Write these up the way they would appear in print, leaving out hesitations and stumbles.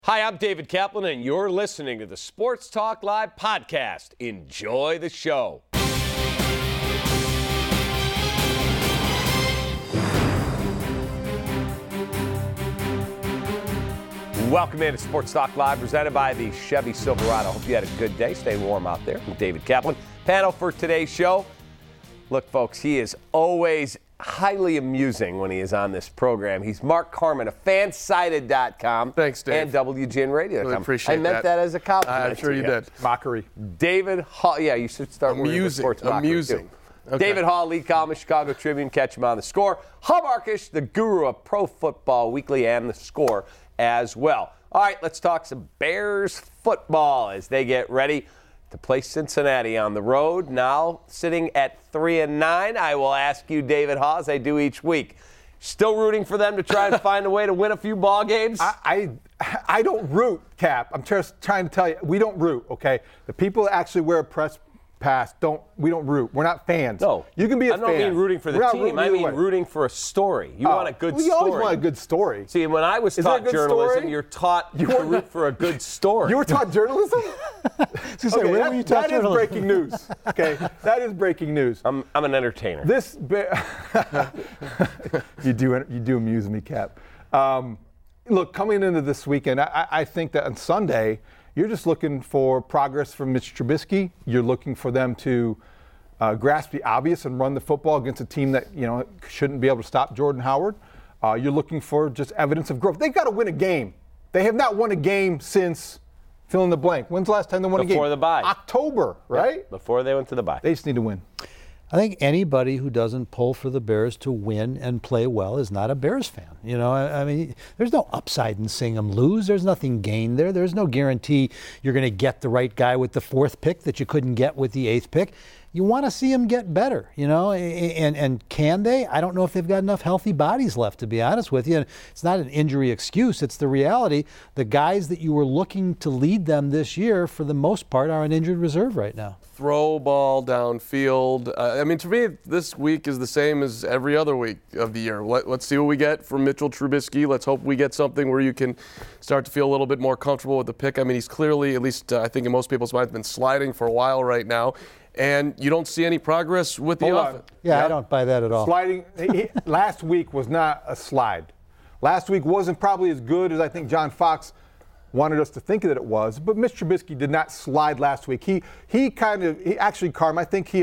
Hi, I'm David Kaplan, and you're listening to the Sports Talk Live podcast. Enjoy the show. Welcome into Sports Talk Live, presented by the Chevy Silverado. Hope you had a good day. Stay warm out there. I'm David Kaplan. Panel for today's show. Look, folks, he is always highly amusing when he is on this program. He's Mark Carman of Fansided.com. Thanks, Dave. And WGN-Radio.com. Really appreciate that. I meant that as a compliment. I'm sure you did. Mockery. David Hall. Yeah, you should start worrying with sports mockery, Amusing. too. Okay. David Hall, lead columnist, Chicago Tribune. Catch him on The Score. Hub Arkish, the guru of Pro Football Weekly and The Score as well. All right, let's talk some Bears football as they get ready to play Cincinnati on the road. Now sitting at 3-9. I will ask you, David Hall, as I do each week, still rooting for them to try and find a way to win a few ball games? I don't root, Cap. I'm just trying to tell you, we don't root, okay? The people that actually wear a press pass, we don't root. We're not fans. No. You can be a fan. I don't mean rooting for the team. I mean rooting for a story. You want a good story. You always want a good story. See, when I was taught journalism, you're taught to root for a good story. You were taught journalism? Okay, where were you taught that journalism? is breaking news. Okay, that is breaking news. I'm an entertainer. You do amuse me, Cap. Look, coming into this weekend, I think that on Sunday, you're just looking for progress from Mitch Trubisky. You're looking for them to grasp the obvious and run the football against a team that shouldn't be able to stop Jordan Howard. You're looking for just evidence of growth. They've got to win a game. They have not won a game since fill in the blank. When's the last time they won a game? Before the bye. October, right? Yep, before they went to the bye. They just need to win. I think anybody who doesn't pull for the Bears to win and play well is not a Bears fan. I mean, there's no upside in seeing them lose. There's nothing gained there. There's no guarantee you're going to get the right guy with the 4th pick that you couldn't get with the 8th pick. You want to see them get better, and can they? I don't know if they've got enough healthy bodies left, to be honest with you. And it's not an injury excuse. It's the reality. The guys that you were looking to lead them this year, for the most part, are on injured reserve right now. Throw ball downfield. I mean, to me, this week is the same as every other week of the year. Let's see what we get from Mitchell Trubisky. Let's hope we get something where you can start to feel a little bit more comfortable with the pick. I mean, he's clearly, at least I think in most people's minds, been sliding for a while right now. And you don't see any progress with the offense. Yeah, I don't buy that at all. Sliding. Last week was not a slide. Last week wasn't probably as good as I think John Fox wanted us to think that it was. But Mitch Trubisky did not slide last week. He actually, Carm, I think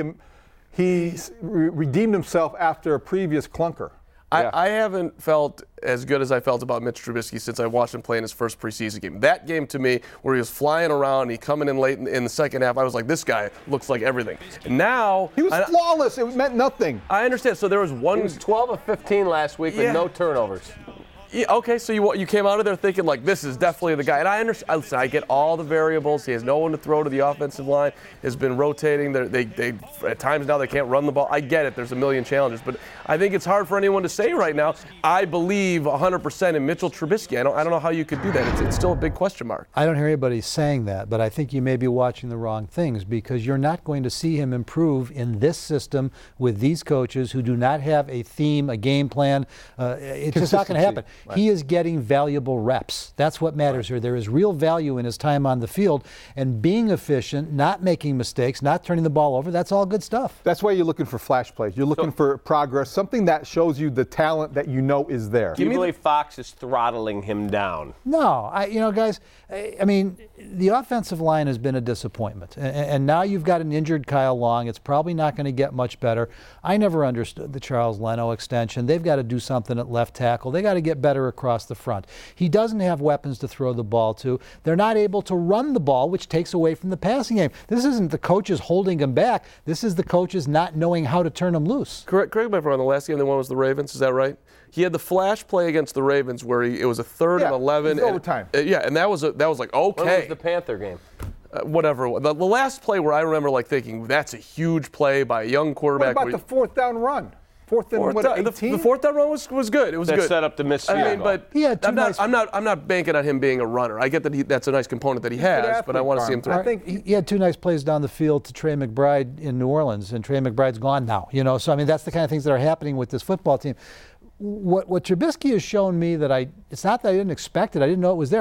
he redeemed himself after a previous clunker. Yeah. I haven't felt as good as I felt about Mitch Trubisky since I watched him play in his first preseason game. That game to me, where he was flying around, he coming in late in the second half, I was like, this guy looks like everything. And now he was flawless. It meant nothing. I understand. So there was one. He was 12 of 15 last week with no turnovers. Yeah, okay, so you came out of there thinking, like, this is definitely the guy. And I understand. Listen, I get all the variables. He has no one to throw to the offensive line. Has been rotating. They at times now they can't run the ball. I get it. There's a million challenges. But I think it's hard for anyone to say right now, I believe 100% in Mitchell Trubisky. I don't know how you could do that. It's still a big question mark. I don't hear anybody saying that, but I think you may be watching the wrong things, because you're not going to see him improve in this system with these coaches who do not have a theme, a game plan. It's just not going to happen. Right. He is getting valuable reps. That's what matters here. There is real value in his time on the field, and being efficient, not making mistakes, not turning the ball over, that's all good stuff. That's why you're looking for flash plays. You're looking for progress, something that shows you the talent that you know is there. Do you believe Fox is throttling him down? No. Guys, I mean, the offensive line has been a disappointment. And now you've got an injured Kyle Long. It's probably not going to get much better. I never understood the Charles Leno extension. They've got to do something at left tackle. They got to get better across the front. He doesn't have weapons to throw the ball to. They're not able to run the ball, which takes away from the passing game. This isn't the coaches holding him back. This is the coaches not knowing how to turn him loose. Correct me if I'm wrong. The last game they won was the Ravens. Is that right? He had the flash play against the Ravens where it was a 3rd and 11. Overtime. And that was like, okay. When was the Panther game? Whatever. The last play where I remember thinking, that's a huge play by a young quarterback. What about the 4th down run? Fourth and 18? The 4th down run was good. It was good. That set up the missed field goal. But I'm not banking on him being a runner. I get that that's a nice component that he has, but I want to see him through. I think he had 2 nice plays down the field to Trey McBride in New Orleans, and Trey McBride's gone now. So I mean, that's the kind of things that are happening with this football team. What Trubisky has shown me it's not that I didn't expect it. I didn't know it was there.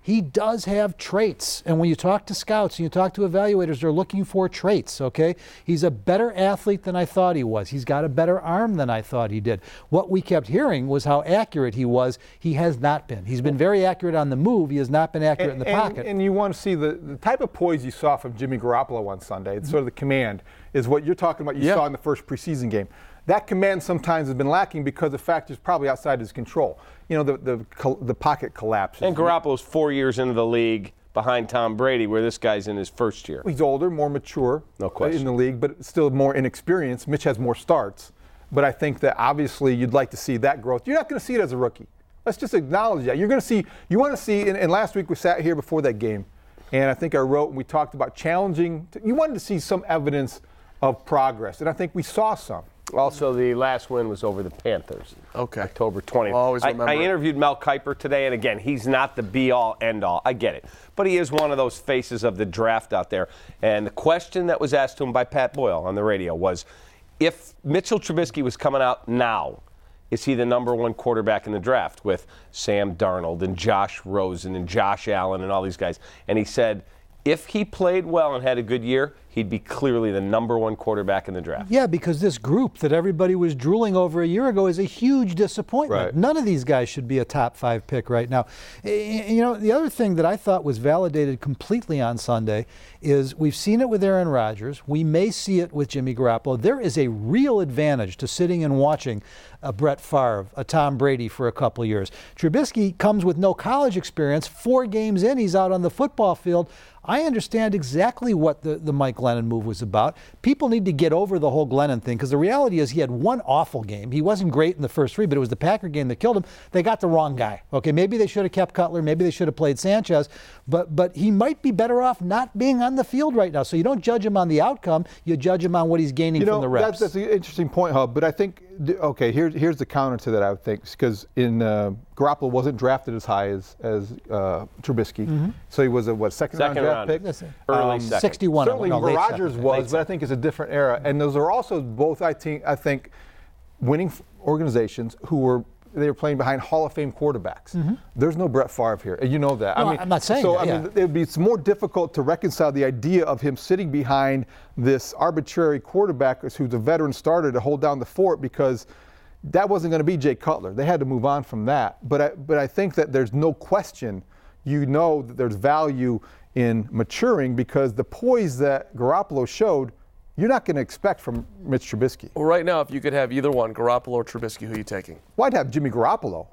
he does have traits. And when you talk to scouts and you talk to evaluators, they're looking for traits, okay? He's a better athlete than I thought he was. He's got a better arm than I thought he did. What we kept hearing was how accurate he was. He has not been. He's been very accurate on the move. He has not been accurate in the pocket. And you want to see the type of poise you saw from Jimmy Garoppolo on Sunday, sort of the command, is what you're talking about you saw in the first preseason game. That command sometimes has been lacking because the factors probably outside his control. You know, the pocket collapses. And Garoppolo's 4 years into the league behind Tom Brady, where this guy's in his first year. He's older, more mature No question. in the league, but still more inexperienced. Mitch has more starts. But I think that obviously you'd like to see that growth. You're not going to see it as a rookie. Let's just acknowledge that. You're going to see, you want to see, and last week we sat here before that game, and I think I wrote and we talked about challenging. You wanted to see some evidence of progress, and I think we saw some. Also, the last win was over the Panthers. Okay. October 20th. Always remember I it. interviewed Mel Kiper today, and again, he's not the be-all, end-all. I get it. But he is one of those faces of the draft out there. And the question that was asked to him by Pat Boyle on the radio was, if Mitchell Trubisky was coming out now, is he the number one quarterback in the draft with Sam Darnold and Josh Rosen and Josh Allen and all these guys? And he said, if he played well and had a good year, he'd be clearly the number one quarterback in the draft. Yeah, because this group that everybody was drooling over a year ago is a huge disappointment. Right. None of these guys should be a top 5 pick right now. You know, the other thing that I thought was validated completely on Sunday is we've seen it with Aaron Rodgers. We may see it with Jimmy Garoppolo. There is a real advantage to sitting and watching a Brett Favre, a Tom Brady for a couple of years. Trubisky comes with no college experience. 4 games in, he's out on the football field. I understand exactly what the Mike Glennon move was about. People need to get over the whole Glennon thing because the reality is he had one awful game. He wasn't great in the first 3, but it was the Packer game that killed him. They got the wrong guy. Okay, maybe they should have kept Cutler. Maybe they should have played Sanchez. But he might be better off not being on the field right now. So you don't judge him on the outcome. You judge him on what he's gaining from the reps. That's an interesting point, Hub. But I think, okay, here's the counter to that, I would think, because Garoppolo wasn't drafted as high as Trubisky. So he was a second round draft pick? Early second. 61. Certainly no, late Rodgers second. was, but I think it's a different era. And those are also both, I think, winning organizations who were playing behind Hall of Fame quarterbacks. There's no Brett Favre here, and you know that. No, I'm not saying so. that, I mean, it would be more difficult to reconcile the idea of him sitting behind this arbitrary quarterback who's a veteran starter to hold down the fort because that wasn't going to be Jay Cutler. They had to move on from that. But I think that there's no question. You know that there's value in maturing because the poise that Garoppolo showed, you're not going to expect from Mitch Trubisky. Well, right now, if you could have either one, Garoppolo or Trubisky, who are you taking? Well, I'd have Jimmy Garoppolo.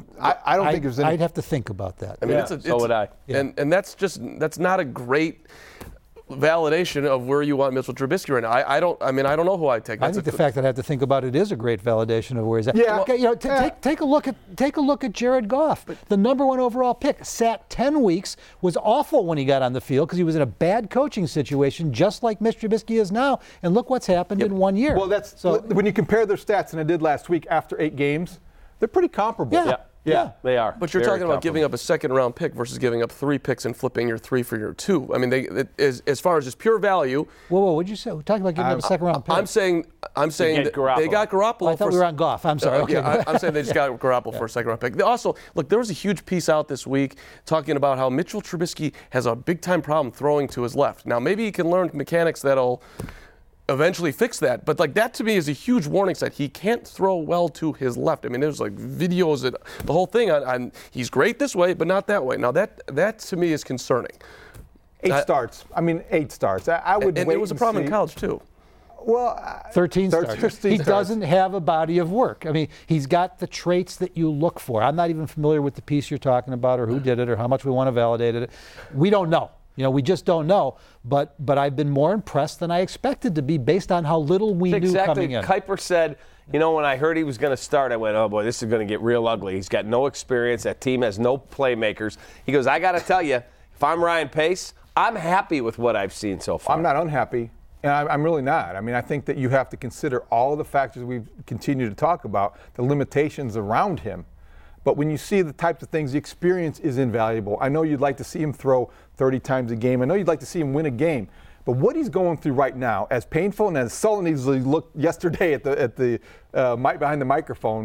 I don't think there's any. I'd have to think about that. I mean, Yeah, so would I. And that's not a great validation of where you want Mitchell Trubisky right now. I don't know who I'd take. I think the fact that I have to think about it is a great validation of where he's at. Yeah. Okay, you know, take a look at Jared Goff, the number 1 overall pick. Sat 10 weeks, was awful when he got on the field because he was in a bad coaching situation, just like Mitch Trubisky is now. And look what's happened in 1 year. Well, that's so when you compare their stats, and I did last week after 8 games, they're pretty comparable. Yeah. They are. But you're Very talking about giving up a second-round pick versus giving up 3 picks and flipping your 3 for your 2. I mean, as far as just pure value. Whoa, what'd you say? We're talking about giving up a second-round pick. I'm saying get that they got Garoppolo. I thought we were on Goff. I'm sorry. Okay. Yeah, I'm saying they just got Garoppolo for a second-round pick. Also, look, there was a huge piece out this week talking about how Mitchell Trubisky has a big-time problem throwing to his left. Now, maybe he can learn mechanics that'll eventually fix that. But like that to me is a huge warning sign. He can't throw well to his left. I mean, there's like videos that the whole thing on he's great this way, but not that way. Now that to me is concerning. 8 starts. I mean, 8 starts. I would and wait it was a and problem see. in college too. Well, 13 starts. 13 He starts. doesn't have a body of work. I mean, he's got the traits that you look for. I'm not even familiar with the piece you're talking about or who did it or how much we want to validate it. We don't know. You know, we just don't know. But I've been more impressed than I expected to be based on how little we knew coming in. Kiper said, you know, when I heard he was going to start, I went, oh, boy, this is going to get real ugly. He's got no experience. That team has no playmakers. He goes, I got to tell you, if I'm Ryan Pace, I'm happy with what I've seen so far. I'm not unhappy, and I'm really not. I mean, I think that you have to consider all of the factors we've continued to talk about, the limitations around him. But when you see the types of things, the experience is invaluable. I know you'd like to see him throw 30 times a game. I know you'd like to see him win a game. But what he's going through right now, as painful and as sullen as he looked yesterday at the behind the microphone,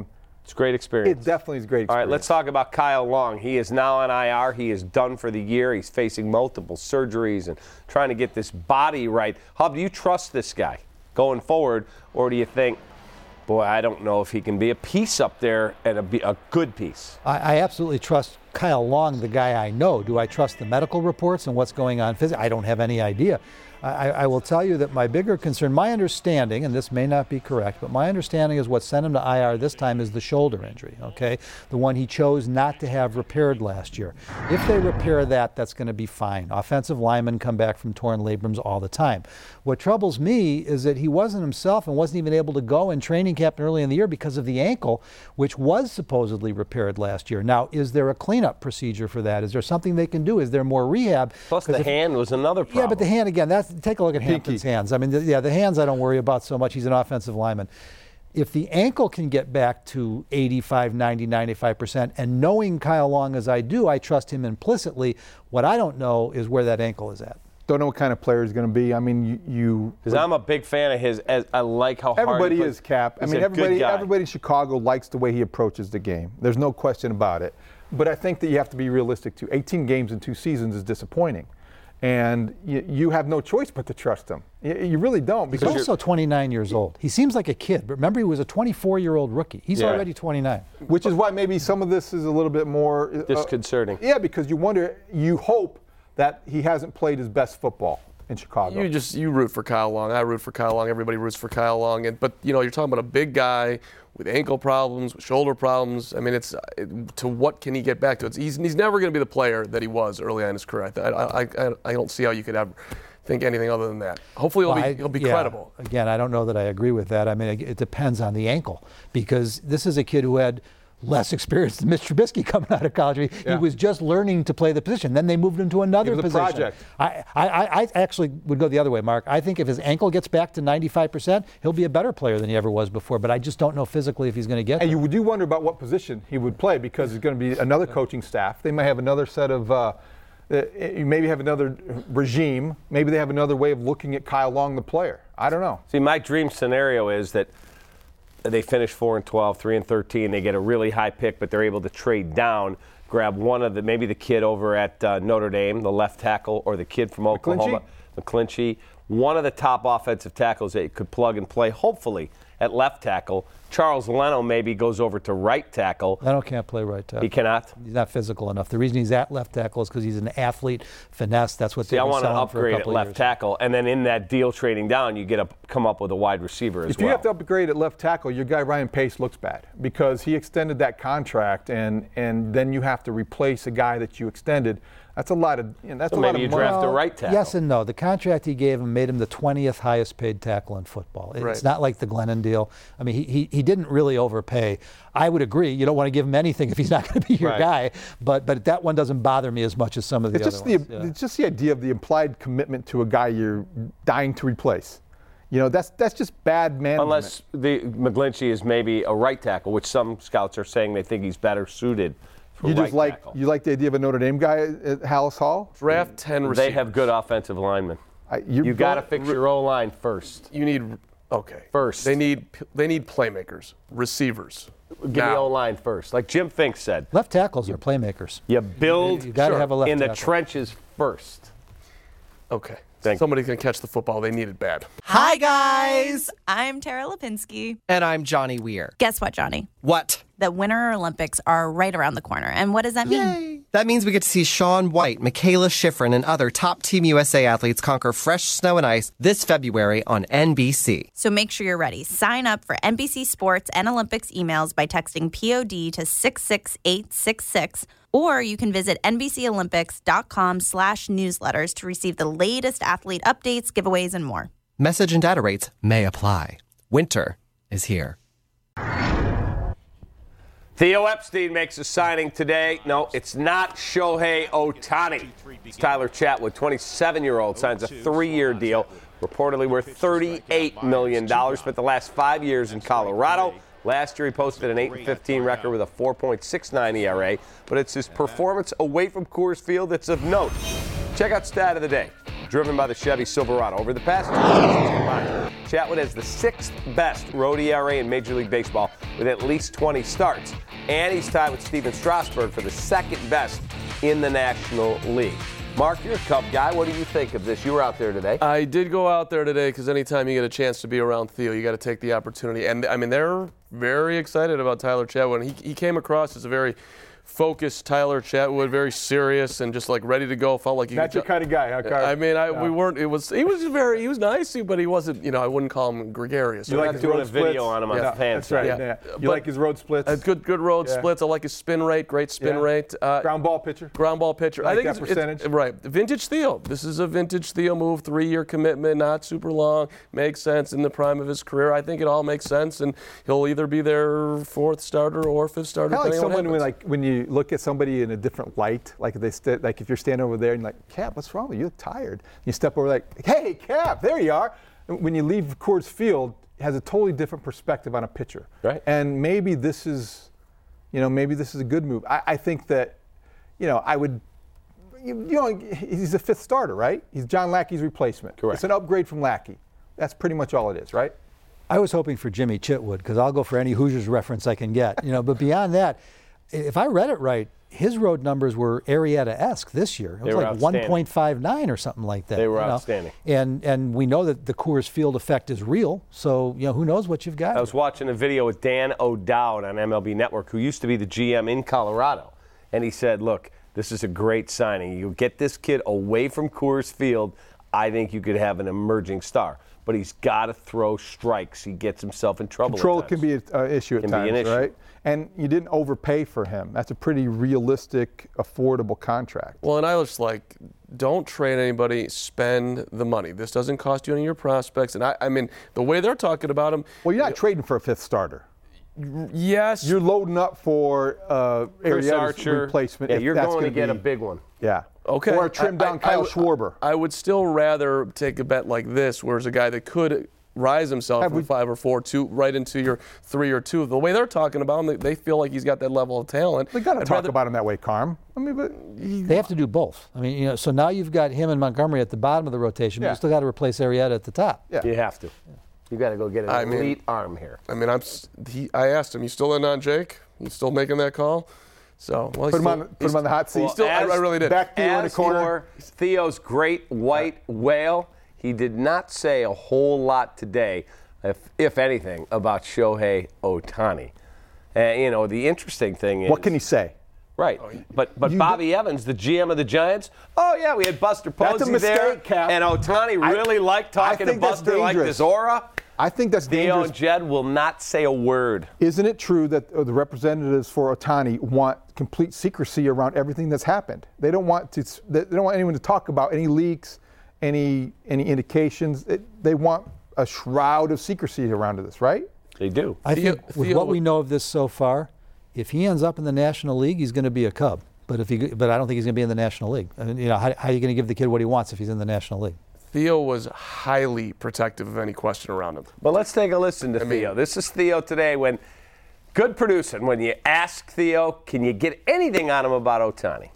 It's a great experience. It definitely is a great experience. All right, let's talk about Kyle Long. He is now on IR. He is done for the year. He's facing multiple surgeries and trying to get this body right. Hub, do you trust this guy going forward, or do you think, boy, I don't know if he can be a piece up there and be a good piece? I absolutely trust Kyle Long, the guy I know. Do I trust the medical reports and what's going on physically? I don't have any idea. I will tell you that my bigger concern, my understanding, and this may not be correct, but my understanding is what sent him to IR this time is the shoulder injury, okay? The one he chose not to have repaired last year. If they repair that, that's going to be fine. Offensive linemen come back from torn labrums all the time. What troubles me is that he wasn't himself and wasn't even able to go in training camp early in the year because of the ankle, which was supposedly repaired last year. Now, is there a cleanup procedure for that? Is there something they can do? Is there more rehab? Plus the hand was another problem. Yeah, but the hand, again, take a look at Hampton's hands. I mean, the hands I don't worry about so much. He's an offensive lineman. If the ankle can get back to 85, 90, 95%, and knowing Kyle Long as I do, I trust him implicitly. What I don't know is where that ankle is at. Don't know what kind of player he's going to be. I mean, because I'm a big fan of his. I like how hard everybody is, Cap. I mean, everybody in Chicago likes the way he approaches the game. There's no question about it. But I think that you have to be realistic too. 18 games in 2 seasons is disappointing. And you have no choice but to trust him. You really don't. Because he's also 29 years old. He seems like a kid, but remember he was a 24-year-old rookie. He's already 29. Which is why maybe some of this is a little bit more disconcerting. Yeah, because you hope that he hasn't played his best football in Chicago. You root for Kyle Long. I root for Kyle Long. Everybody roots for Kyle Long. But you're talking about a big guy with ankle problems, with shoulder problems. I mean, to what can he get back to? He's never going to be the player that he was early on in his career. I don't see how you could ever think anything other than that. Hopefully he'll be credible. Again, I don't know that I agree with that. I mean, it depends on the ankle, because this is a kid who had less experience than Mitch Trubisky coming out of college. He was just learning to play the position. Then they moved him to another position. Project. I actually would go the other way, Mark. I think if his ankle gets back to 95%, he'll be a better player than he ever was before. But I just don't know physically if he's going to get there. And you do wonder about what position he would play, because there's going to be another coaching staff. They may have another set of maybe have another regime. Maybe they have another way of looking at Kyle Long, the player. I don't know. See, my dream scenario is that they finish 4-12, 3-13. They get a really high pick, but they're able to trade down, grab one of maybe the kid over at Notre Dame, the left tackle, or the kid from Oklahoma, McClinchy, one of the top offensive tackles that you could plug and play, hopefully, at left tackle. Charles Leno maybe goes over to right tackle. Leno can't play right tackle. He cannot? He's not physical enough. The reason he's at left tackle is because he's an athlete, finesse. That's what they I want to upgrade upgrade at left tackle, and then in that deal trading down, you come up with a wide receiver as well. If you have to upgrade at left tackle, your guy Ryan Pace looks bad, because he extended that contract, and then you have to replace a guy that you extended. That's a lot of that's so a lot of maybe you money. draft a right tackle. Yes and no. The contract he gave him made him the 20th highest paid tackle in football. It's not like the Glennon deal. I mean, he didn't really overpay. I would agree. You don't want to give him anything if he's not going to be your guy. But that one doesn't bother me as much as some of the other ones. It's just the idea of the implied commitment to a guy you're dying to replace. That's just bad management. Unless McGlinchey is maybe a right tackle, which some scouts are saying they think he's better suited. You like the idea of a Notre Dame guy at Hallis Hall? Draft 10 receivers. They have good offensive linemen. You got to fix your O-line first. You need first. They need playmakers, receivers. Give me O-line first, like Jim Fink said. Left tackles are playmakers. You build you gotta have a left in tackle. the trenches first. Okay. Somebody can catch the football. They need it bad. Hi, guys. I'm Tara Lipinski. And I'm Johnny Weir. Guess what, Johnny? What? The Winter Olympics are right around the corner. And what does that mean? Yay. That means we get to see Shaun White, Michaela Schifrin, and other top Team USA athletes conquer fresh snow and ice this February on NBC. So make sure you're ready. Sign up for NBC Sports and Olympics emails by texting POD to 66866. Or you can visit NBCOlympics.com/newsletters to receive the latest athlete updates, giveaways, and more. Message and data rates may apply. Winter is here. Theo Epstein makes a signing today. No, it's not Shohei Ohtani. It's Tyler Chatwood, 27-year-old, signs a 3-year deal, reportedly worth $38 million. Spent the last 5 years in Colorado. Last year, he posted an 8-15 record with a 4.69 ERA, but it's his performance away from Coors Field that's of note. Check out Stat of the Day, driven by the Chevy Silverado. Over the past 2 seasons combined, Chatwood has the 6th best road ERA in Major League Baseball, with at least 20 starts. And he's tied with Steven Strasburg for the second best in the National League. Mark, you're a Cub guy. What do you think of this? You were out there today. I did go out there today because anytime you get a chance to be around Theo, you got to take the opportunity. And, I mean, they're very excited about Tyler Chatwood. He came across as a very focused Tyler Chatwood, very serious and just like ready to go. Felt like That's your kind of guy, huh, Carter? I mean, we weren't. He was nice, but he wasn't. I wouldn't call him gregarious. You like his doing road a video splits? on him on Yeah, the fans. that's right. Yeah. Yeah. You But- like his road splits? Good road splits. I like his spin rate. Great spin Yeah. rate. Ground ball pitcher. Ground ball pitcher. Like I think that percentage? right. Vintage Theo. This is a vintage Theo move. 3-year commitment, not super long. Makes sense in the prime of his career. I think it all makes sense, and he'll either be their fourth starter or fifth starter. Kind of like depending on someone what when, happens. when you look at somebody in a different light, like if you're standing over there and you're like, Cap, what's wrong with you? You look tired. You step over like, hey, Cap, there you are. And when you leave Coors Field, it has a totally different perspective on a pitcher. Right. And maybe this is a good move. I think that, I would. He's a fifth starter, right? He's John Lackey's replacement. Correct. It's an upgrade from Lackey. That's pretty much all it is, right? I was hoping for Jimmy Chitwood because I'll go for any Hoosiers reference I can get. But beyond that, if I read it right, his road numbers were Arrieta-esque this year. It was were like outstanding. 1.59 or something like that. They were outstanding. And we know that the Coors Field effect is real. So who knows what you've got? I was watching a video with Dan O'Dowd on MLB Network, who used to be the GM in Colorado, and he said, look, this is a great signing. You get this kid away from Coors Field, I think you could have an emerging star. But he's got to throw strikes. He gets himself in trouble. Control at can times. be an issue at Can be times, an issue. right? And you didn't overpay for him. That's a pretty realistic, affordable contract. Well, and I was like, don't trade anybody, spend the money. This doesn't cost you any of your prospects. And I mean, the way they're talking about him. Well, you're not trading for a fifth starter. Yes. You're loading up for Chris Arrieta's Archer. replacement. Yeah, if you're that's going to gonna get a be- big one. Yeah. Okay. Or a trimmed down Kyle Schwarber. I would still rather take a bet like this, where it's a guy that could rise himself from 5 or 4 to right into your 3 or 2. The way they're talking about him, they feel like he's got that level of talent. They got to talk about him that way, Carm. I mean, but They have to do both. I mean, so now you've got him and Montgomery at the bottom of the rotation, but Yeah. you still got to replace Arrieta at the top. yeah. You have to. You got to go get an elite arm here. I mean, I asked him, you still in on Jake? You still making that call? So Put him on the hot seat. I really did. Back Theo in the As corner. for Theo's great white whale, he did not say a whole lot today, if anything, about Shohei Ohtani. The interesting thing is, What can he say? right? But Bobby Evans, the GM of the Giants, we had Buster That's a Posey mistake, there, Cap. and Ohtani really liked talking to think that's Buster like dangerous. this aura. I think that's Theo dangerous. and Jed will not say a word. Isn't it true that the representatives for Ohtani want complete secrecy around everything that's happened? They don't want anyone to talk about any leaks, any indications. They want a shroud of secrecy around this, right? They do. I think with what we know of this so far, if he ends up in the National League, he's going to be a Cub. But I don't think he's going to be in the National League. I mean, how are you going to give the kid what he wants if he's in the National League? Theo was highly protective of any question around him. But let's take a listen to Theo. This is Theo today good producing. When you ask Theo, can you get anything on him about Ohtani?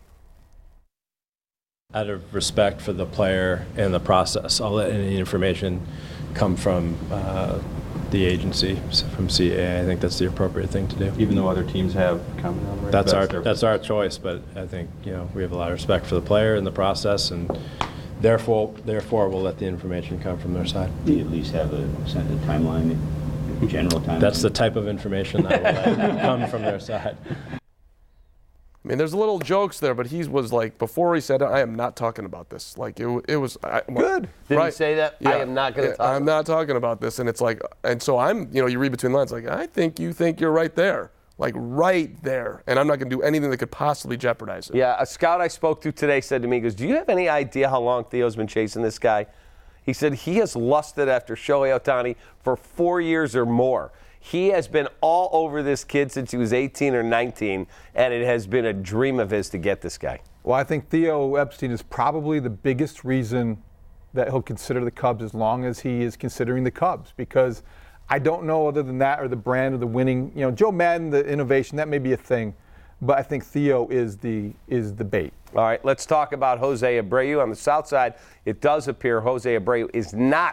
Out of respect for the player and the process, I'll let any information come from the agency, from CAA. I think that's the appropriate thing to do. Even though other teams have commented on it? That's our choice, but I think we have a lot of respect for the player and the process, and therefore we'll let the information come from their side. Do you at least have a timeline, general timeline? That's the type of information that will let come from their side. I mean, there's little jokes there, but he was like, before he said it, I am not talking about this. Like, it was Good. Did he say that? Yeah. I am not going to talk I'm not talking about this. And it's like, and so you read between the lines, like, I think you think you're right there. Like, right there. And I'm not going to do anything that could possibly jeopardize it. Yeah, a scout I spoke to today said to me, he goes, do you have any idea how long Theo's been chasing this guy? He said he has lusted after Shohei Ohtani for 4 years or more. He has been all over this kid since he was 18 or 19, and it has been a dream of his to get this guy. Well, I think Theo Epstein is probably the biggest reason that he'll consider the Cubs as long as he is considering the Cubs, because I don't know other than that or the brand or the winning. Joe Madden, the innovation, that may be a thing, but I think Theo is the bait. All right, let's talk about Jose Abreu. On the south side, it does appear Jose Abreu is not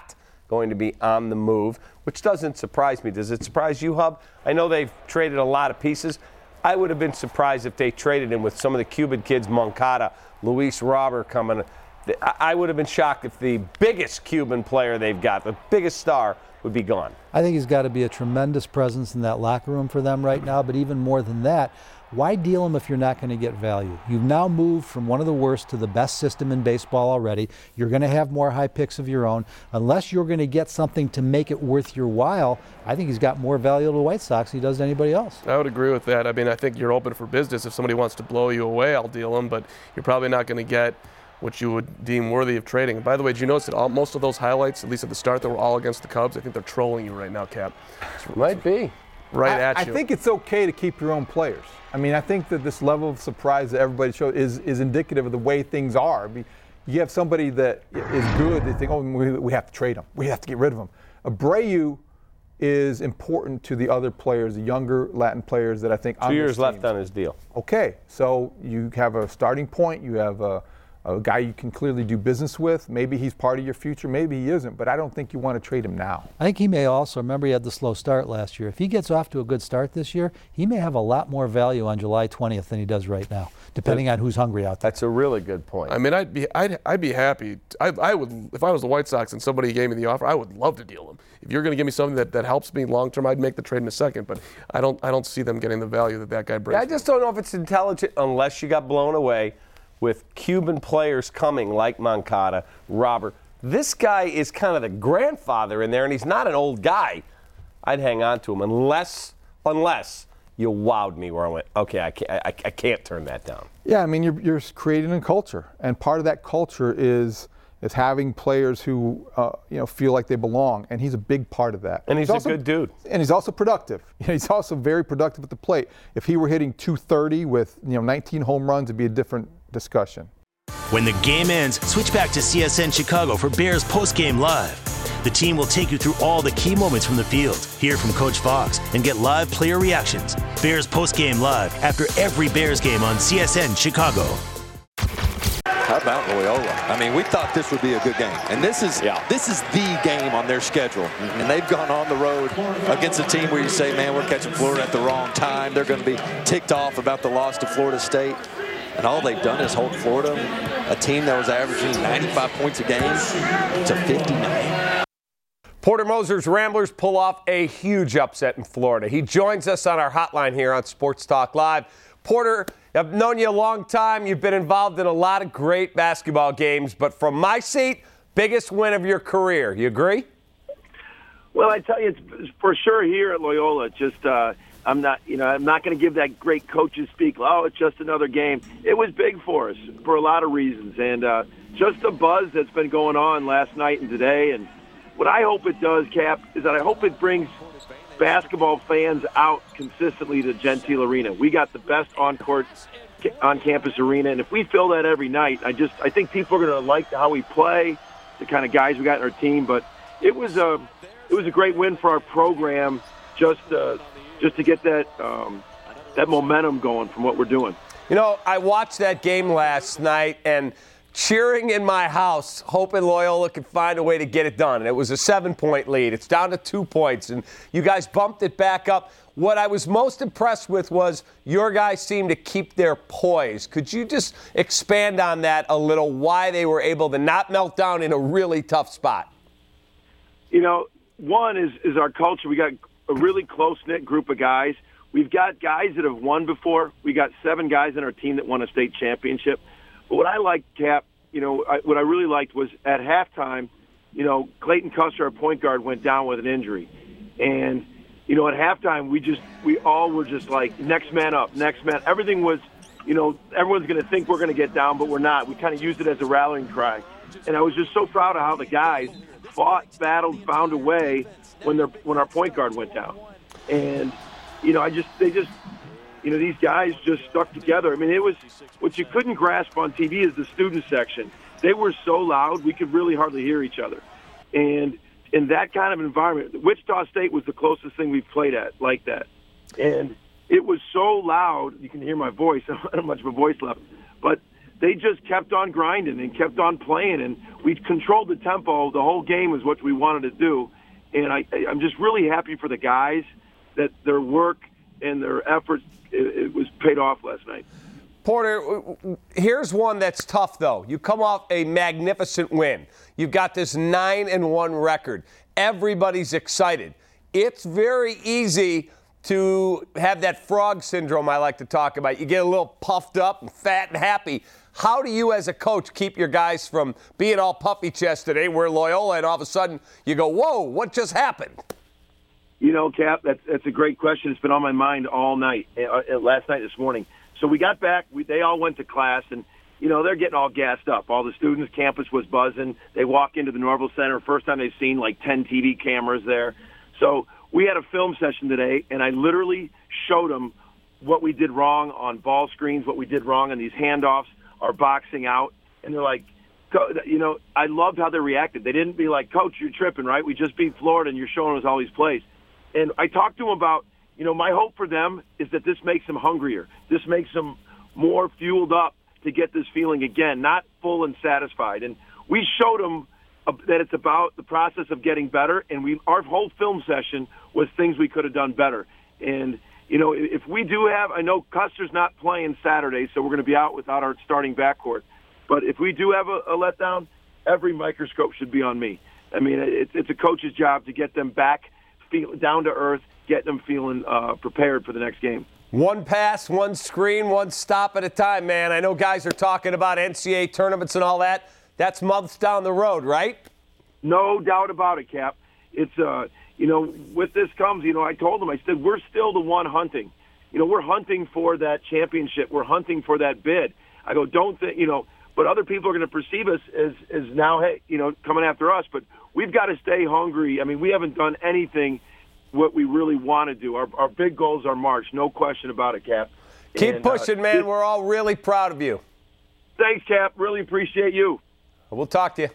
going to be on the move, which doesn't surprise me. Does it surprise you, Hub? I know they've traded a lot of pieces. I would have been surprised if they traded him with some of the Cuban kids, Moncada, Luis Robert coming. I would have been shocked if the biggest Cuban player they've got, the biggest star, would be gone. I think he's got to be a tremendous presence in that locker room for them right now, but even more than that, why deal him if you're not going to get value? You've now moved from one of the worst to the best system in baseball already. You're going to have more high picks of your own. Unless you're going to get something to make it worth your while, I think he's got more value to the White Sox than he does to anybody else. I would agree with that. I mean, I think you're open for business. If somebody wants to blow you away, I'll deal him, but you're probably not going to get what you would deem worthy of trading. And by the way, did you notice that most of those highlights, at least at the start, that were all against the Cubs? I think they're trolling you right now, Cap. Might be. Right at I you. think it's okay to keep your own players. I mean, I think that this level of surprise that everybody shows is indicative of the way things are. I mean, you have somebody that is good, they think, oh, we have to trade him. We have to get rid of him. Abreu is important to the other players, the younger Latin players that I think 2 years left on his deal. Okay, so you have a starting point, you have a guy you can clearly do business with. Maybe he's part of your future, maybe he isn't, but I don't think you want to trade him now. I think he may also, remember he had the slow start last year. If he gets off to a good start this year, he may have a lot more value on July 20th than he does right now, depending on who's hungry out there. That's a really good point. I mean, I'd be happy. I would, if I was the White Sox and somebody gave me the offer, I would love to deal him. If you're going to give me something that helps me long term, I'd make the trade in a second. But I don't see them getting the value that guy brings. I just don't know if it's intelligent unless you got blown away with Cuban players coming like Moncada, Robert. This guy is kind of the grandfather in there, and he's not an old guy. I'd hang on to him unless you wowed me where I went, okay, I can't turn that down. Yeah, I mean, you're creating a culture, and part of that culture is having players who feel like they belong, and he's a big part of that. And he's also a good dude. And he's also productive. He's also very productive at the plate. If he were hitting .230 with 19 home runs, it'd be a different discussion. When the game ends, switch back to CSN Chicago for Bears postgame live. The team will take you through all the key moments from the field, hear from Coach Fox, and get live player reactions. Bears postgame live after every Bears game on CSN Chicago. How about Loyola? I mean, we thought this would be a good game. And this is the game on their schedule. And they've gone on the road against a team where you say, man, we're catching Florida at the wrong time. They're going to be ticked off about the loss to Florida State. And all they've done is hold Florida, a team that was averaging 95 points a game, to 59. Porter Moser's Ramblers pull off a huge upset in Florida. He joins us on our hotline here on Sports Talk Live. Porter, I've known you a long time. You've been involved in a lot of great basketball games, but from my seat, biggest win of your career. You agree? Well, I tell you, it's for sure here at Loyola. Just I'm not going to give that great coaches speak. Oh, it's just another game. It was big for us for a lot of reasons, and just the buzz that's been going on last night and today. And what I hope it does, Cap, is that I hope it brings basketball fans out consistently to Gentile Arena. We got the best on-campus arena, and if we fill that every night, I think people are going to like how we play, the kind of guys we got in our team. But it was a great win for our program, just to get that momentum going from what we're doing. You know, I watched that game last night and cheering in my house, hoping Loyola could find a way to get it done. And it was a 7-point lead. It's down to 2 points, and you guys bumped it back up. What I was most impressed with was your guys seemed to keep their poise. Could you just expand on that a little, why they were able to not melt down in a really tough spot? You know, one is our culture. We got a really close-knit group of guys. We've got guys that have won before. We got 7 guys in our team that won a state championship. But what I liked, Cap, what I really liked was at halftime, Clayton Custer, our point guard, went down with an injury. And, at halftime, we all were just like, next man up, next man. Everything was, everyone's going to think we're going to get down, but we're not. We kind of used it as a rallying cry. And I was just so proud of how the guys fought, battled, found a way when our point guard went down. And, these guys just stuck together. I mean, it was what you couldn't grasp on TV is the student section. They were so loud, we could really hardly hear each other. And in that kind of environment, Wichita State was the closest thing we've played at like that. And it was so loud, you can hear my voice. I don't have much of a voice left. But they just kept on grinding and kept on playing, and we controlled the tempo. The whole game is what we wanted to do, and I'm just really happy for the guys that their work and their efforts it was paid off last night. Porter, here's one that's tough, though. You come off a magnificent win. You've got this 9-1 record. Everybody's excited. It's very easy to have that frog syndrome I like to talk about. You get a little puffed up and fat and happy. How do you as a coach keep your guys from being all puffy-chested? Hey, we're Loyola, and all of a sudden you go, whoa, what just happened? You know, Cap, that's a great question. It's been on my mind all night, last night, this morning. So we got back. They all went to class, and, you know, they're getting all gassed up. All the students, campus was buzzing. They walk into the Norville Center. First time they've seen, like, 10 TV cameras there. So we had a film session today, and I literally showed them what we did wrong on ball screens, what we did wrong on these handoffs, our boxing out. And they're like, you know, I loved how they reacted. They didn't be like, Coach, you're tripping, right? We just beat Florida, and you're showing us all these plays. And I talked to them about, you know, my hope for them is that this makes them hungrier. This makes them more fueled up to get this feeling again, not full and satisfied. And we showed them that it's about the process of getting better, and our whole film session was things we could have done better. And, you know, if we do have, I know Custer's not playing Saturday, so we're going to be out without our starting backcourt. But if we do have a letdown, every microscope should be on me. I mean, it's a coach's job to get them back down to earth, get them feeling prepared for the next game. One pass, one screen, one stop at a time, man. I know guys are talking about NCAA tournaments and all that. That's months down the road, right? No doubt about it, Cap. It's, you know, with this comes, you know, I told them, I said, we're still the one hunting. You know, we're hunting for that championship. We're hunting for that bid. I go, don't think, you know, but other people are going to perceive us as now, hey, you know, coming after us. But we've got to stay hungry. I mean, we haven't done anything what we really want to do. Our big goals are March, no question about it, Cap. Keep pushing, man. We're all really proud of you. Thanks, Cap. Really appreciate you. We'll talk to you.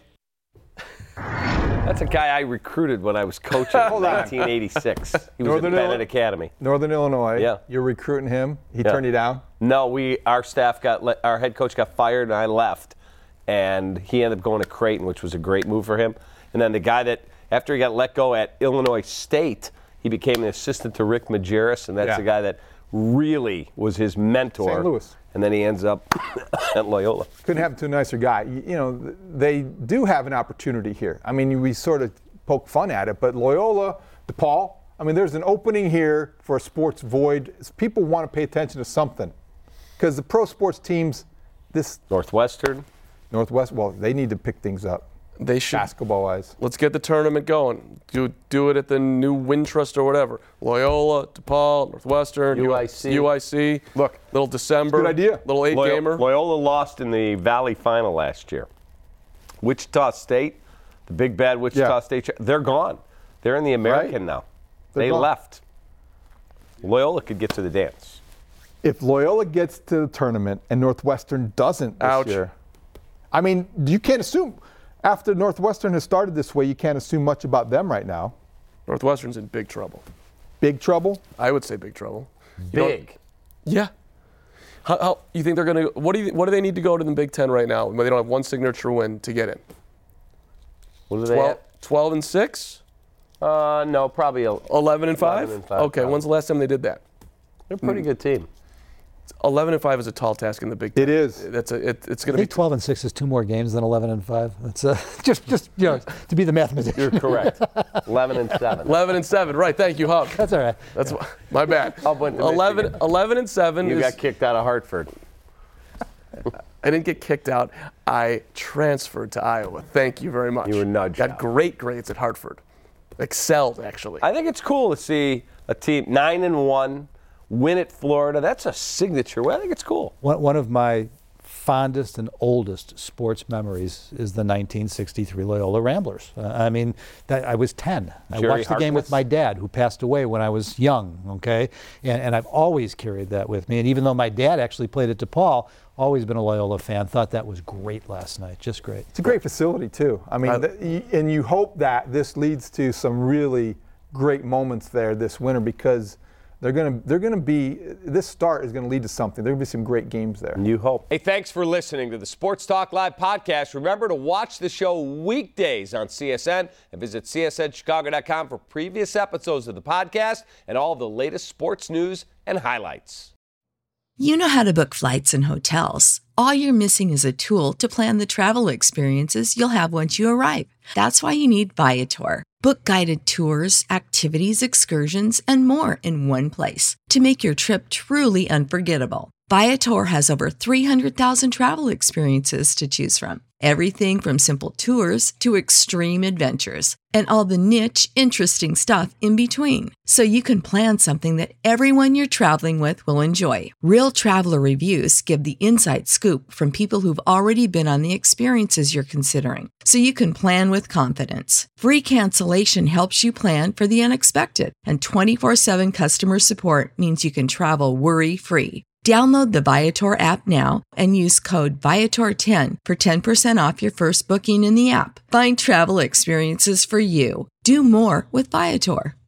That's a guy I recruited when I was coaching in 1986. He was at Bennett Academy. Northern Illinois. Yeah. You're recruiting him. He turned you down? No, our staff our head coach got fired and I left. And he ended up going to Creighton, which was a great move for him. And then the guy that, after he got let go at Illinois State, he became an assistant to Rick Majerus, and that's the guy that really was his mentor. St. Louis. And then he ends up at Loyola. Couldn't happen to a nicer guy. You know, they do have an opportunity here. I mean, we sort of poke fun at it, but Loyola, DePaul, I mean, there's an opening here for a sports void. People want to pay attention to something. Because the pro sports teams, Northwestern, well, they need to pick things up. They should. Basketball-wise. Let's get the tournament going. Do it at the new Wintrust or whatever. Loyola, DePaul, Northwestern, UIC. Look, little December. Good idea. Little 8-gamer. Loyola lost in the Valley Final last year. Wichita State, the big bad Wichita State, they're gone. They're in the American now. They left. Loyola could get to the dance. If Loyola gets to the tournament and Northwestern doesn't this year, I mean, you can't assume. After Northwestern has started this way, you can't assume much about them right now. Northwestern's in big trouble. Big trouble? I would say big trouble. Big? Yeah. How you think they're going to? What do they need to go to the Big Ten right now? They don't have one signature win to get in. What do they have? 12-6? No, probably 11-5. 11-5. Okay, when's the last time they did that? They're a pretty good team. 11-5 is a tall task in the Big Ten. It is. It's going to be 12-6 is 2 more games than 11-5. That's just you know, to be the mathematician. You're correct. 11-7. 11-7. Right. Thank you, Hub. That's all right. That's my bad. Hub went to 11-7. You got kicked out of Hartford. I didn't get kicked out. I transferred to Iowa. Thank you very much. You were nudged. Got great grades at Hartford. Excelled, actually. I think it's cool to see a team 9-1. Win at Florida. That's a signature. Well, I think it's cool. One of my fondest and oldest sports memories is the 1963 Loyola Ramblers. I mean, I was 10. I watched the game with my dad, who passed away when I was young, okay? And I've always carried that with me. And even though my dad actually played at DePaul, always been a Loyola fan, thought that was great last night. Just great. It's a great facility, too. I mean, and you hope that this leads to some really great moments there this winter because this start is going to lead to something. There are going to be some great games there. You hope. Hey, thanks for listening to the Sports Talk Live podcast. Remember to watch the show weekdays on CSN and visit csnchicago.com for previous episodes of the podcast and all the latest sports news and highlights. You know how to book flights and hotels. All you're missing is a tool to plan the travel experiences you'll have once you arrive. That's why you need Viator. Book guided tours, activities, excursions, and more in one place to make your trip truly unforgettable. Viator has over 300,000 travel experiences to choose from. Everything from simple tours to extreme adventures and all the niche, interesting stuff in between. So you can plan something that everyone you're traveling with will enjoy. Real traveler reviews give the inside scoop from people who've already been on the experiences you're considering. So you can plan with confidence. Free cancellation helps you plan for the unexpected. And 24/7 customer support means you can travel worry-free. Download the Viator app now and use code Viator10 for 10% off your first booking in the app. Find travel experiences for you. Do more with Viator.